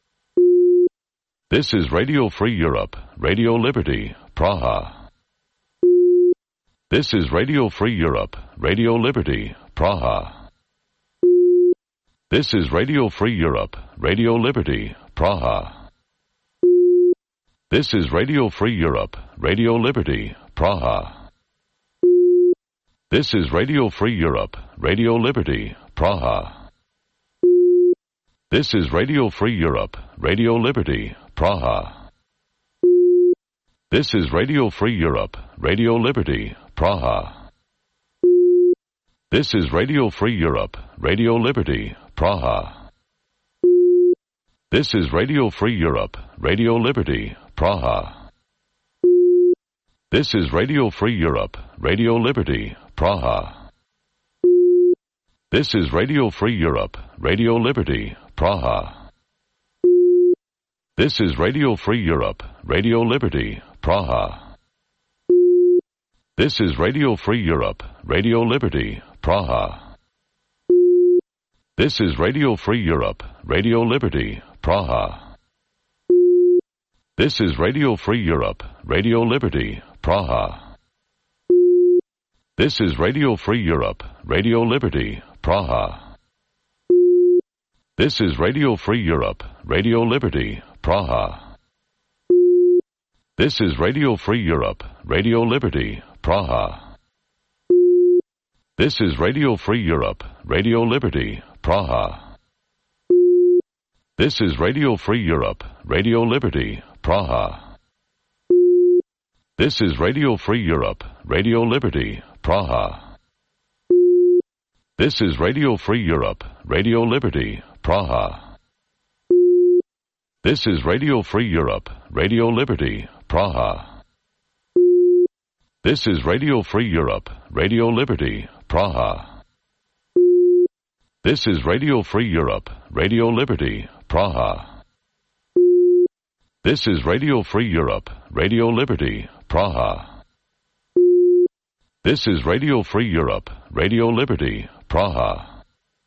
This is Radio Free Europe, Radio Liberty, Praha. This is Radio Free Europe, Radio Liberty, Praha. This is Radio Free Europe, Radio Liberty, Praha. This is Radio Free Europe, Radio Liberty, Praha. This is Radio Free Europe, Radio Liberty, Praha. This is Radio Free Europe, Radio Liberty, Praha. This is Radio Free Europe, Radio Liberty, Praha. This is Radio Free Europe, Radio Liberty, Praha. This is Radio Free Europe, Radio Liberty, Praha. This is Radio Free Europe, Radio Liberty, Praha. This is Radio Free Europe, Radio Liberty, Praha. This is Radio Free Europe, Radio Liberty, Praha. This is Radio Free Europe, Radio Liberty, Praha. This is Radio Free Europe, Radio Liberty, Praha. This is Radio Free Europe, Radio Liberty, Praha. This is Radio Free Europe, Radio Liberty, Praha. This is Radio Free Europe, Radio Liberty, Praha. This is Radio Free Europe, Radio Liberty, Praha. This is Radio Free Europe, Radio Liberty, Praha. This is Radio Free Europe, Radio Liberty, Praha. This is Radio Free Europe, Radio Liberty, Praha. This is Radio Free Europe, Radio Liberty, Praha. This is Radio Free Europe, Radio Liberty, Praha. This is Radio Free Europe, Radio Liberty, Praha. This is Radio Free Europe, Radio Liberty, Praha. This is Radio Free Europe, Radio Liberty, Praha. This is Radio Free Europe, Radio Liberty, Praha.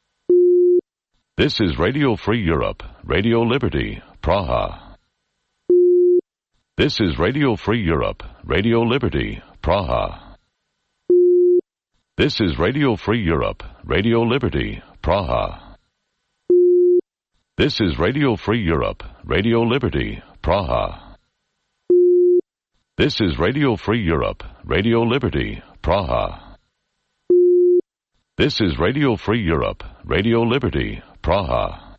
This is Radio Free Europe, Radio Liberty, Praha. This is Radio Free Europe, Radio Liberty, Praha. This is Radio Free Europe, Radio Liberty, Praha. This is Radio Free Europe, Radio Liberty, Praha. This is Radio Free Europe, Radio Liberty, Praha. This is Radio Free Europe, Radio Liberty, Praha.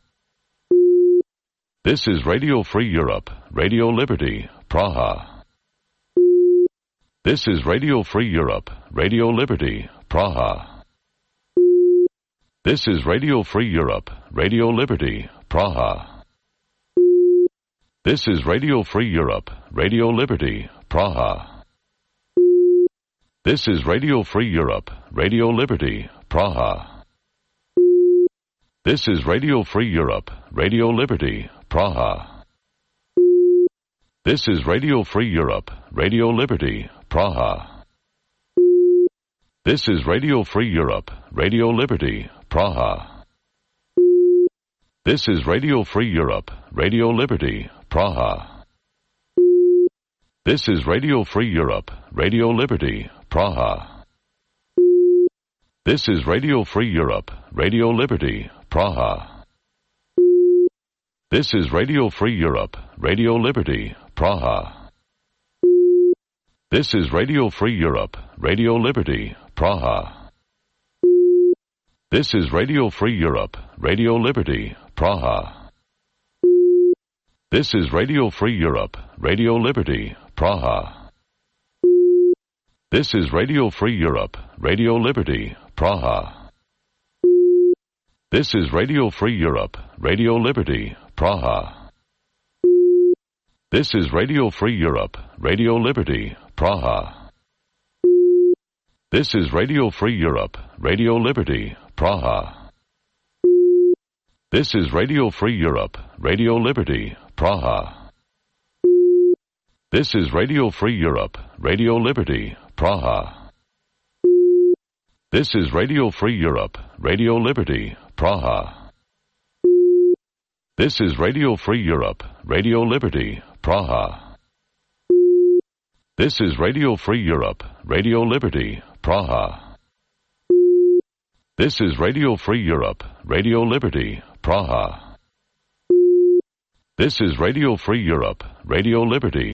This is Radio Free Europe, Radio Liberty, Praha. This is Radio Free Europe, Radio Liberty, Praha. This is Radio Free Europe, Radio Liberty, Praha. This is Radio Free Europe, Radio Liberty, Praha. This is Radio Free Europe, Radio Liberty, Praha. This is Radio Free Europe, Radio Liberty, Praha. This is Radio Free Europe, Radio Liberty, Praha. This is Radio Free Europe, Radio Liberty, Praha. This is Radio Free Europe, Radio Liberty, Praha. This is Radio Free Europe, Radio Liberty, Praha. This is Radio Free Europe, Radio Liberty, Praha. This is Radio Free Europe, Radio Liberty, Praha. This is Radio Free Europe, Radio Liberty, Praha. This is Radio Free Europe, Radio Liberty, Praha. This is Radio Free Europe, Radio Liberty, Praha. This is Radio Free Europe, Radio Liberty, Praha. This is Radio Free Europe, Radio Liberty, Praha. This is Radio Free Europe, Radio Liberty, Praha. This is Radio Free Europe, Radio Liberty, Praha. This is Radio Free Europe, Radio Liberty, Praha. This is Radio Free Europe, Radio Liberty, Praha. This is Radio Free Europe, Radio Liberty, Praha. This is Radio Free Europe, Radio Liberty, Praha. This is Radio Free Europe, Radio Liberty, Praha. This is Radio Free Europe, Radio Liberty, Praha. This is Radio Free Europe, Radio Liberty,